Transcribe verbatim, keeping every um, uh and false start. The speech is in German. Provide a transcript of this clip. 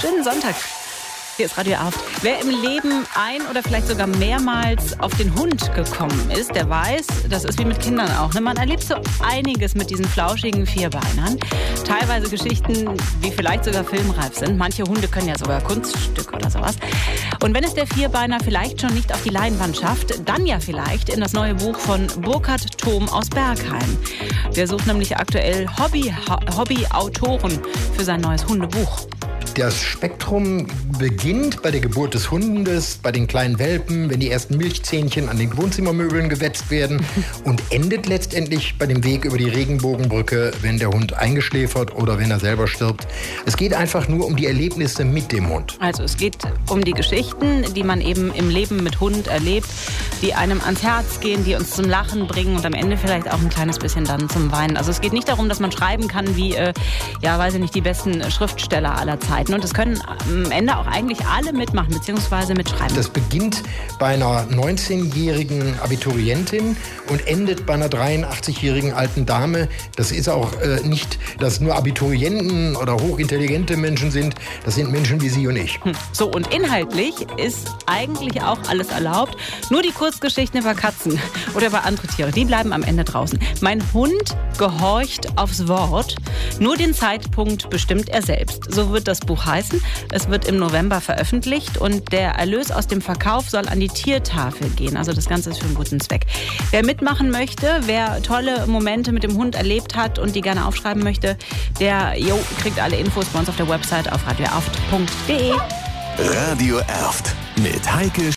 Schönen Sonntag. Hier ist Radio Erft. Wer im Leben ein- oder vielleicht sogar mehrmals auf den Hund gekommen ist, der weiß, das ist wie mit Kindern auch. Ne? Man erlebt so einiges mit diesen flauschigen Vierbeinern. Teilweise Geschichten, die vielleicht sogar filmreif sind. Manche Hunde können ja sogar Kunststücke oder sowas. Und wenn es der Vierbeiner vielleicht schon nicht auf die Leinwand schafft, dann ja vielleicht in das neue Buch von Burkhard Thom aus Bergheim. Der sucht nämlich aktuell Hobby, Hobbyautoren für sein neues Hundebuch. Das Spektrum beginnt bei der Geburt des Hundes, bei den kleinen Welpen, wenn die ersten Milchzähnchen an den Wohnzimmermöbeln gewetzt werden und endet letztendlich bei dem Weg über die Regenbogenbrücke, wenn der Hund eingeschläfert oder wenn er selber stirbt. Es geht einfach nur um die Erlebnisse mit dem Hund. Also es geht um die Geschichten, die man eben im Leben mit Hund erlebt, die einem ans Herz gehen, die uns zum Lachen bringen und am Ende vielleicht auch ein kleines bisschen dann zum Weinen. Also es geht nicht darum, dass man schreiben kann wie, äh, ja, weiß ich nicht, die besten Schriftsteller aller Zeiten. Und es können am Ende auch eigentlich alle mitmachen, beziehungsweise mitschreiben. Das beginnt bei einer neunzehnjährigen Abiturientin und endet bei einer dreiundachtzigjährigen alten Dame. Das ist auch äh, nicht, dass nur Abiturienten oder hochintelligente Menschen sind. Das sind Menschen wie Sie und ich. So, und inhaltlich ist eigentlich auch alles erlaubt. Nur die Kurzgeschichten über Katzen oder über andere Tiere, die bleiben am Ende draußen. Mein Hund gehorcht aufs Wort. Nur den Zeitpunkt bestimmt er selbst. So wird das Buch heißen. Es wird im November veröffentlicht und der Erlös aus dem Verkauf soll an die Tiertafel gehen. Also das Ganze ist für einen guten Zweck. Wer mitmachen möchte, wer tolle Momente mit dem Hund erlebt hat und die gerne aufschreiben möchte, der jo, kriegt alle Infos bei uns auf der Website auf radio erft punkt de. Radio Erft mit Heike